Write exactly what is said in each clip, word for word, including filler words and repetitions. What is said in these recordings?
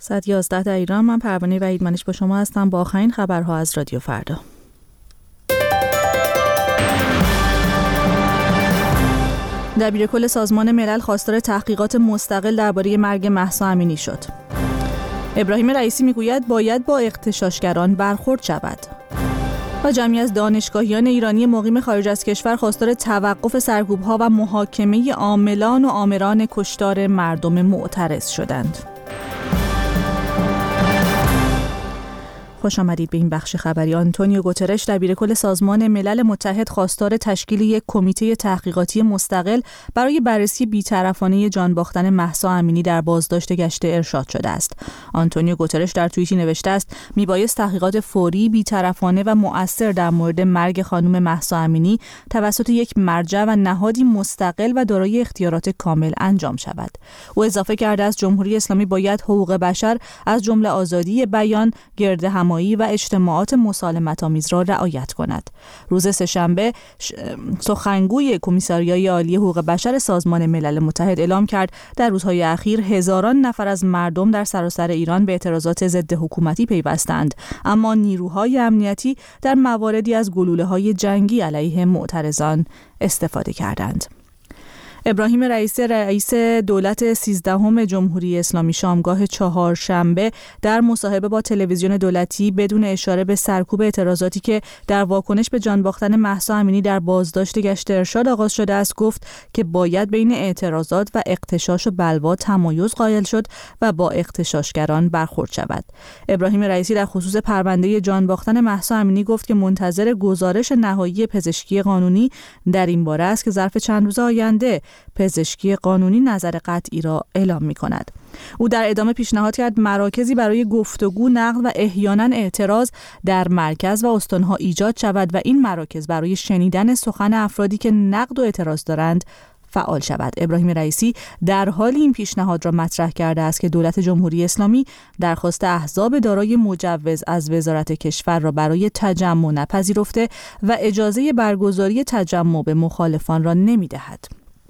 صد و یازده در ایران. من پروانه وحیدمنش با شما هستم با آخرین خبرها از رادیو فردا. دبیرکل سازمان ملل خواستار تحقیقات مستقل درباره مرگ مهسا امینی شد. ابراهیم رئیسی میگوید باید با اغتشاشگران برخورد شود. و جمعی از دانشگاهیان ایرانی مقیم خارج از کشور خواستار توقف سرکوب‌ها و محاکمه عاملان و آمران کشتار مردم معترض شدند. خوش آمدید به این بخش خبری. آنتونیو گوترش دبیرکل سازمان ملل متحد خواستار تشکیل یک کمیته تحقیقاتی مستقل برای بررسی بی‌طرفانه جان باختن مهسا امینی در بازداشت گشته ارشاد شده است. آنتونیو گوترش در توییتی نوشته است میبایست تحقیقات فوری، بی‌طرفانه و مؤثر در مورد مرگ خانم مهسا امینی توسط یک مرجع و نهادی مستقل و دارای اختیارات کامل انجام شود. او اضافه کرده است جمهوری اسلامی باید حقوق بشر از جمله آزادی بیان، گردهمایی و اجتماعات مسالمت‌آمیز را رعایت کند. روز سه‌شنبه سخنگوی کمیساریای عالی حقوق بشر سازمان ملل متحد اعلام کرد در روزهای اخیر هزاران نفر از مردم در سراسر ایران به اعتراضات ضد حکومتی پیوستند، اما نیروهای امنیتی در مواردی از گلوله‌های جنگی علیه معترضان استفاده کردند. ابراهیم رئیسی رئیس دولت سیزدهم جمهوری اسلامی شامگاه چهارشنبه در مصاحبه با تلویزیون دولتی بدون اشاره به سرکوب اعتراضاتی که در واکنش به جان باختن مهسا امینی در بازداشت گشت ارشاد آغاز شده است گفت که باید بین اعتراضات و اغتشاش و بلوا تمایز قائل شد و با اغتشاشگران برخورد شود. ابراهیم رئیسی در خصوص پرونده جان باختن مهسا امینی گفت که منتظر گزارش نهایی پزشکی قانونی در این باره است که ظرف چند روز آینده پزشکی قانونی نظر قطعی را اعلام می کند. او در ادامه پیشنهاد کرد مراکزی برای گفتگو، نقد و احیانا اعتراض در مرکز و استانها ایجاد شود و این مراکز برای شنیدن سخن افرادی که نقد و اعتراض دارند فعال شود. ابراهیم رئیسی در حال این پیشنهاد را مطرح کرده است که دولت جمهوری اسلامی درخواست احزاب دارای مجوز از وزارت کشور را برای تجمع نپذیرفته و اجازه برگزاری تجمع به مخالفان را نمی‌دهد.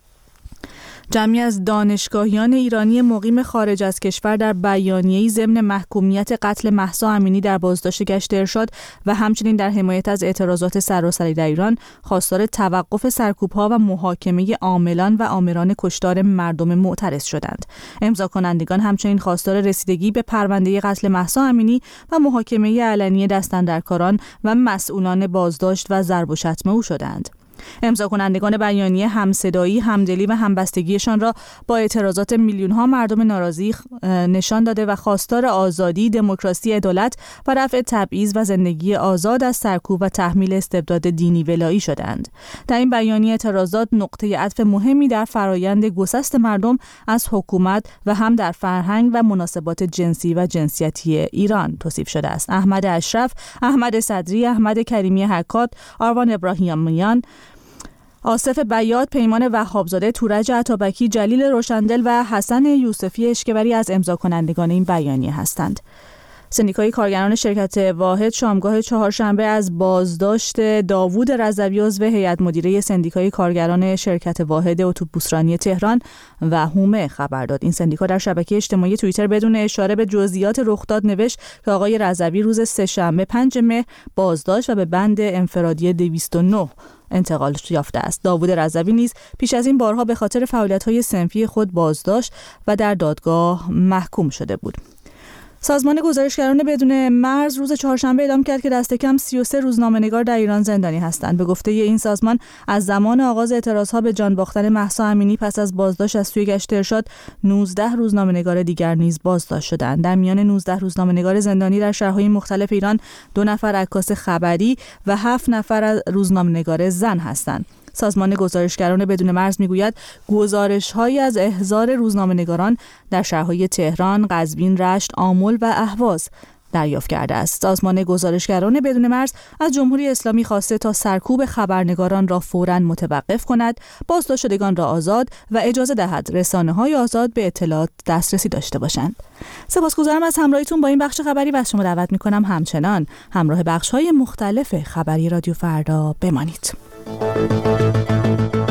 جمعی از دانشگاهیان ایرانی مقیم خارج از کشور در بیانیه‌ای ضمن محکومیت قتل مهسا امینی در بازداشت گشت ارشاد و همچنین در حمایت از اعتراضات سراسری در ایران خواستار توقف سرکوب‌ها و محاکمه عاملان و آمران کشتار مردم معترض شدند. امضا کنندگان همچنین خواستار رسیدگی به پرونده قتل مهسا امینی و محاکمه علنی دستاندرکاران و مسئولان بازداشت و ضرب و شتم او شدند. امضا کنندگان بیانیه همصدایی، همدلی و همبستگیشان را با اعتراضات میلیون‌ها مردم ناراضی نشان داده و خواستار آزادی، دموکراسی، عدالت و رفع تبعیض و زندگی آزاد از سرکوب و تحمیل استبداد دینی ولایی شدند. در این بیانیه اعتراضات نقطه عطف مهمی در فرایند گسست مردم از حکومت و هم در فرهنگ و مناسبات جنسی و جنسیتی ایران توصیف شده است. احمد اشرف، احمد صدری، احمد کریمی حکات، آروان ابراهیمیان، آصف بیات، پیمان وهابزاده، تورج عطابکی، جلیل روشندل و حسن یوسفی اشکبری از امضا کنندگان این بیانیه هستند. سندیکای کارگران شرکت واحد شامگاه چهارشنبه از بازداشت داوود رضوی عضو هیئت مدیره سندیکای کارگران شرکت واحد اتوبوسرانی تهران و هومه خبر داد. این سندیکا در شبکه اجتماعی توییتر بدون اشاره به جزئیات رخداد نوشت که آقای رضوی روز سه‌شنبه پنجم مهر بازداشت و به بند انفرادی دویست و نه انتقال یافته است. داوود رضوی نیز پیش از این بارها به خاطر فعالیت‌های صنفی خود بازداشت و در دادگاه محکوم شده بود. سازمان گزارشگران بدون مرز روز چهارشنبه اعلام کرد که دست کم سی و سه روزنامه‌نگار در ایران زندانی هستند. به گفته این سازمان از زمان آغاز اعتراضها به جان باختن مهسا امینی پس از بازداشت از سوی گشت ارشاد نوزده روزنامه‌نگار دیگر نیز بازداشت شدند. در میان نوزده روزنامه‌نگار زندانی در شهرهای مختلف ایران دو نفر عکاس خبری و هفت نفر از روزنامه‌نگار زن هستند. سازمان گزارشگران بدون مرز میگوید گزارش‌هایی از احضار روزنامه‌نگاران در شهرهای تهران، قزوین، رشت، آمل و اهواز دریافت کرده است. سازمان گزارشگران بدون مرز از جمهوری اسلامی خواسته تا سرکوب خبرنگاران را فوراً متوقف کند، بازداشت شدگان را آزاد و اجازه دهد رسانه‌های آزاد به اطلاعات دسترسی داشته باشند. سپاسگزارم از همراهیتون با این بخش خبری و از شما دعوت می‌کنم همچنان همراه بخش‌های مختلف خبری رادیو فردا بمانید.